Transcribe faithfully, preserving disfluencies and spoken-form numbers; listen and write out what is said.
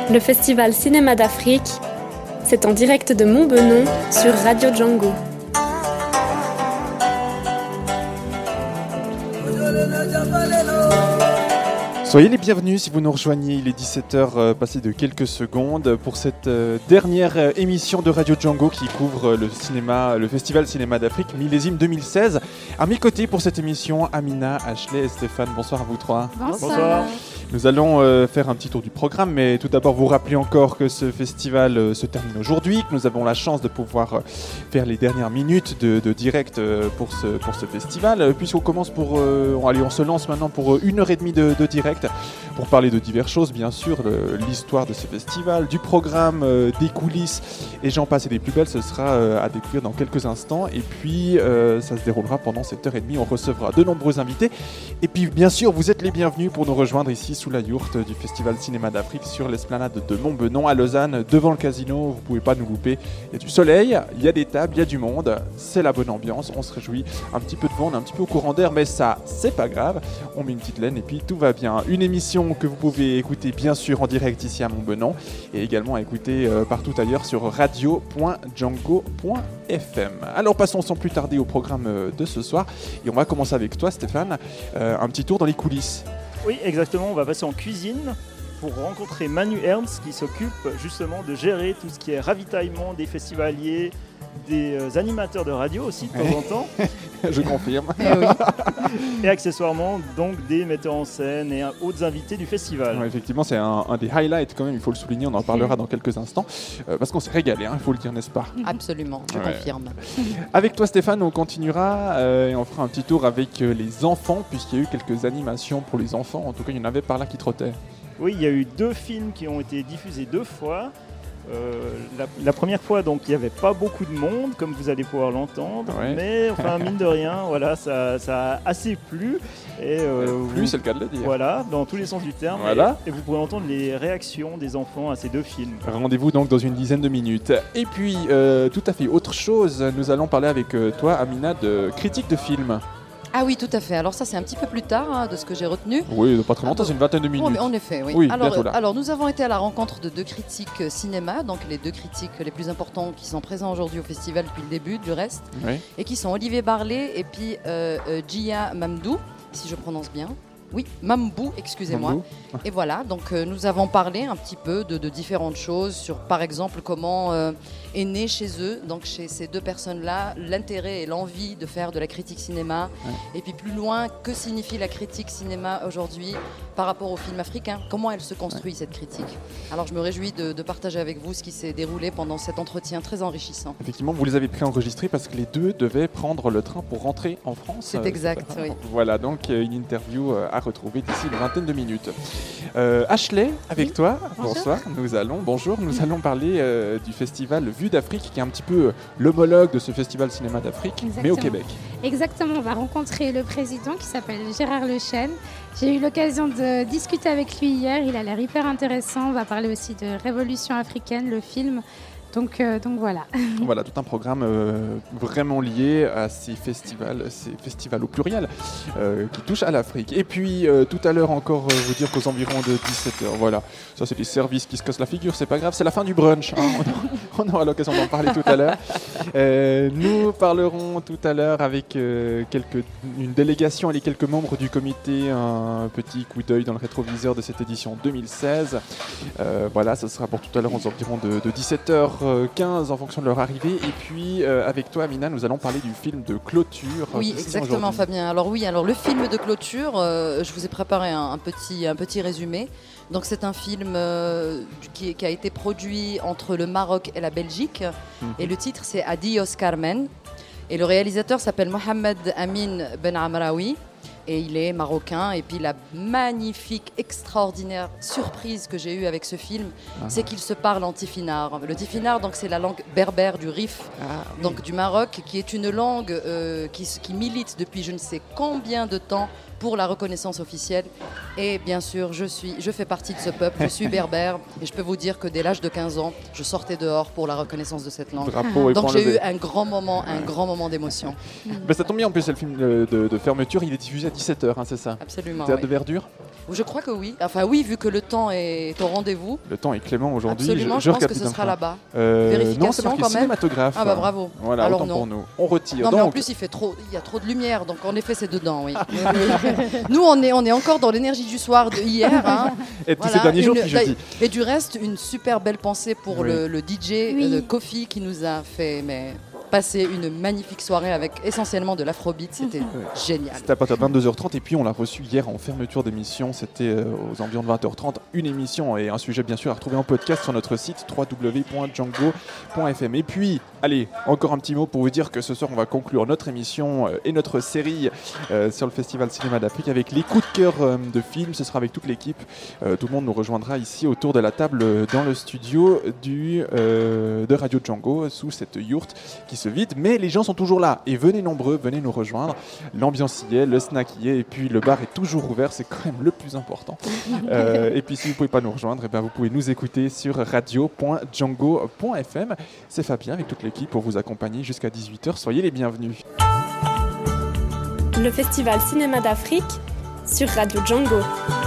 Le Festival Cinéma d'Afrique, c'est en direct de Montbenon sur Radio Django. Soyez les bienvenus si vous nous rejoignez, il est dix-sept heures euh, passé de quelques secondes pour cette euh, dernière euh, émission de Radio Django qui couvre euh, le cinéma, le Festival Cinéma d'Afrique millésime deux mille seize. À mes côtés pour cette émission, Amina, Ashley et Stéphane. Bonsoir à vous trois. Bonsoir. Bonsoir. Nous allons euh, faire un petit tour du programme, mais tout d'abord vous rappeler encore que ce festival euh, se termine aujourd'hui, que nous avons la chance de pouvoir euh, faire les dernières minutes de, de direct euh, pour, ce, pour ce festival, euh, puisqu'on commence pour, euh, allez, on se lance maintenant pour euh, une heure et demie de, de direct, pour parler de diverses choses, bien sûr, de l'histoire de ce festival, du programme, euh, des coulisses, et j'en passe et des plus belles, ce sera euh, à découvrir dans quelques instants, et puis euh, ça se déroulera pendant cette heure et demie, on recevra de nombreux invités, et puis bien sûr vous êtes les bienvenus pour nous rejoindre ici sous la yourte du Festival Cinéma d'Afrique sur l'esplanade de Montbenon à Lausanne, devant le casino. Vous pouvez pas nous louper. Il y a du soleil, il y a des tables, il y a du monde. C'est la bonne ambiance. On se réjouit. Un petit peu de vent, on est un petit peu au courant d'air, mais ça, c'est pas grave. On met une petite laine et puis tout va bien. Une émission que vous pouvez écouter bien sûr en direct ici à Montbenon et également à écouter euh, partout ailleurs sur radio point django point f m. Alors passons sans plus tarder au programme euh, de ce soir et on va commencer avec toi, Stéphane. Euh, un petit tour dans les coulisses. Oui, exactement. On va passer en cuisine pour rencontrer Manu Ernst qui s'occupe justement de gérer tout ce qui est ravitaillement des festivaliers, des euh, animateurs de radio aussi de temps en temps. Je confirme. Et, oui. Et accessoirement donc des metteurs en scène et autres invités du festival. Ouais, effectivement, c'est un, un des highlights quand même, il faut le souligner, on en parlera dans quelques instants, euh, parce qu'on s'est régalé, il hein, faut le dire, n'est-ce pas? Absolument, je ouais. confirme. Avec toi Stéphane, on continuera euh, et on fera un petit tour avec euh, les enfants, puisqu'il y a eu quelques animations pour les enfants, en tout cas il y en avait par là qui trottaient. Oui, il y a eu deux films qui ont été diffusés deux fois. Euh, la, la première fois, donc, il n'y avait pas beaucoup de monde, comme vous allez pouvoir l'entendre, ouais. mais enfin, mine de rien, voilà, ça, ça a assez plu. Et, euh, plus, vous, c'est le cas de le dire. Voilà, dans tous les sens du terme. Voilà. Et, et vous pourrez entendre les réactions des enfants à ces deux films. Rendez-vous donc dans une dizaine de minutes. Et puis, euh, tout à fait autre chose, nous allons parler avec euh, toi, Amina, de critique de films. Ah oui, tout à fait. Alors ça, c'est un petit peu plus tard hein, de ce que j'ai retenu. Oui, pas très longtemps, c'est une vingtaine de minutes. Oh, mais en effet, oui. oui alors, euh, alors, nous avons été à la rencontre de deux critiques cinéma, donc les deux critiques les plus importants qui sont présents aujourd'hui au festival depuis le début, du reste, oui. et qui sont Olivier Barlet et puis euh, euh, Djia Mamdou, si je prononce bien. Oui, Mambou, excusez-moi. Mambou. Et voilà, donc euh, nous avons parlé un petit peu de, de différentes choses, sur par exemple comment euh, est né chez eux, donc chez ces deux personnes-là, l'intérêt et l'envie de faire de la critique cinéma. Ouais. Et puis plus loin, que signifie la critique cinéma aujourd'hui par rapport au film africain? Comment elle se construit, ouais. cette critique? Alors je me réjouis de, de partager avec vous ce qui s'est déroulé pendant cet entretien très enrichissant. Effectivement, vous les avez préenregistrés parce que les deux devaient prendre le train pour rentrer en France. C'est exact, euh, oui. Voilà, donc une interview euh, à retrouver d'ici une vingtaine de minutes. Euh, Ashley, avec oui. toi, bonjour. bonsoir. Nous allons, bonjour, nous allons parler euh, du festival Vue d'Afrique, qui est un petit peu l'homologue de ce festival Cinéma d'Afrique, Exactement. mais au Québec. Exactement, on va rencontrer le président qui s'appelle Gérard Lechêne. J'ai eu l'occasion de discuter avec lui hier, il a l'air hyper intéressant. On va parler aussi de Révolution africaine, le film. Donc, euh, donc voilà. Voilà, tout un programme euh, vraiment lié à ces festivals, ces festivals au pluriel, euh, qui touchent à l'Afrique. Et puis, euh, tout à l'heure encore, euh, vous dire qu'aux environs de dix-sept heures, voilà, ça c'est des services qui se cassent la figure, c'est pas grave, c'est la fin du brunch. Hein, on, on aura l'occasion d'en parler tout à l'heure. Euh, nous parlerons tout à l'heure avec euh, quelques, une délégation et les quelques membres du comité, un petit coup d'œil dans le rétroviseur de cette édition deux mille seize. Euh, voilà, ça sera pour tout à l'heure aux environs de, de dix-sept heures quinze en fonction de leur arrivée. Et puis euh, avec toi Amina, nous allons parler du film de clôture. Oui, exactement Fabien. Alors oui, alors le film de clôture, euh, je vous ai préparé un, un, petit, un petit résumé. Donc c'est un film euh, qui, qui a été produit entre le Maroc et la Belgique. Mm-hmm. Et le titre c'est Adios Carmen. Et le réalisateur s'appelle Mohamed Amin Ben Amraoui. Et il est marocain. Et puis la magnifique, extraordinaire surprise que j'ai eue avec ce film, ah. c'est qu'il se parle en tifinagh. Le tifinagh, donc, c'est la langue berbère du Rif, ah, oui. donc du Maroc, qui est une langue euh, qui, qui milite depuis je ne sais combien de temps pour la reconnaissance officielle. Et bien sûr, je, suis, je fais partie de ce peuple, je suis berbère. Et je peux vous dire que dès l'âge de quinze ans, je sortais dehors pour la reconnaissance de cette langue. Drapeau donc j'ai eu un grand moment, un ouais. grand moment d'émotion. Ben, ça tombe bien, en plus, c'est le film de, de, de fermeture, il est diffusé à dix-sept heures, hein, c'est ça? Absolument. Théâtre oui. de Verdure? Je crois que oui. Enfin oui, vu que le temps est au rendez-vous. Le temps est clément aujourd'hui. Absolument, je, je, je pense que ce sera là-bas. Euh, Vérification non, c'est marqué quand même. Cinématographe. Ah bah bravo. Voilà, alors autant non. pour nous. On retire. Non, donc... mais en plus il fait trop, il y a trop de lumière, donc en effet c'est dedans, oui. Nous on est, on est encore dans l'énergie du soir de hier. Hein. Et tous voilà, ces derniers jours, une, puis jeudi. Et du reste, une super belle pensée pour oui. le, le D J oui. euh, Kofi qui nous a fait mais, passer une magnifique soirée avec essentiellement de l'afrobeat, c'était oui. génial. C'était à partir de vingt-deux heures trente et puis on l'a reçu hier en fermeture d'émission, c'était euh, aux environs de vingt heures trente, une émission et un sujet bien sûr à retrouver en podcast sur notre site w w w point django point f m. Et puis, allez, encore un petit mot pour vous dire que ce soir on va conclure notre émission euh, et notre série euh, sur le Festival Cinéma d'Afrique avec les coups de cœur euh, de films. Ce sera avec toute l'équipe, euh, tout le monde nous rejoindra ici autour de la table euh, dans le studio du, euh, de Radio Django sous cette yourte qui se vide, mais les gens sont toujours là et venez nombreux, venez nous rejoindre. L'ambiance y est, le snack y est et puis le bar est toujours ouvert, c'est quand même le plus important. euh, et puis si vous ne pouvez pas nous rejoindre, et bien vous pouvez nous écouter sur radio point django point f m. C'est Fabien avec toute l'équipe pour vous accompagner jusqu'à dix-huit heures. Soyez les bienvenus. Le Festival Cinéma d'Afrique sur Radio Django.